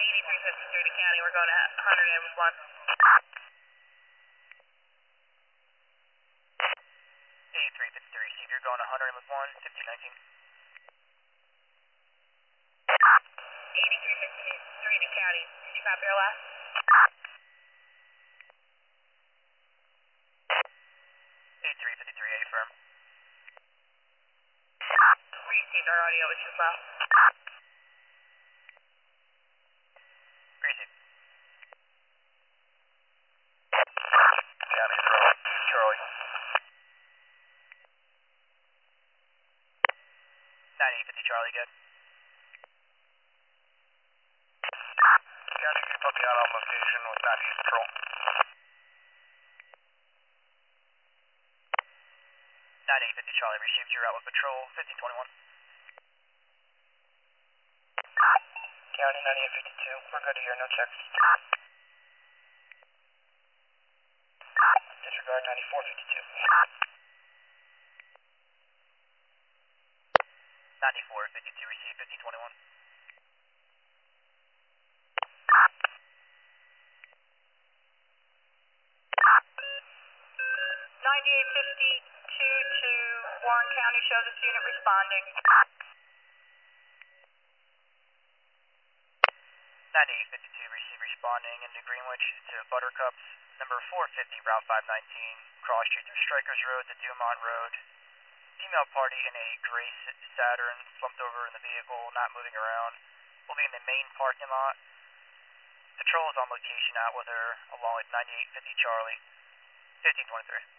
8353 to county, we're going to 101. 8353, see if you're going 101, 1519. 8353 to county, did you copy our last? 8353, affirm. Received, our audio is just low. Received. County, Charlie. 9850 Charlie, good. County, can you put me out on location with 98 Patrol? 9850 Charlie, received your route with Patrol, 1521. County, 9852, we're good to hear, no checks. Disregard 9452. 9452, received, 1521. 9852 to Warren County, show this unit responding. 9852, receive responding into Greenwich to Buttercups, number 450, Route 519, cross street through Strikers Road to Dumont Road. Female party in a gray Saturn, slumped over in the vehicle, not moving around. Will be in the main parking lot. Patrol is on location out with her, along with 9850 Charlie, 1523.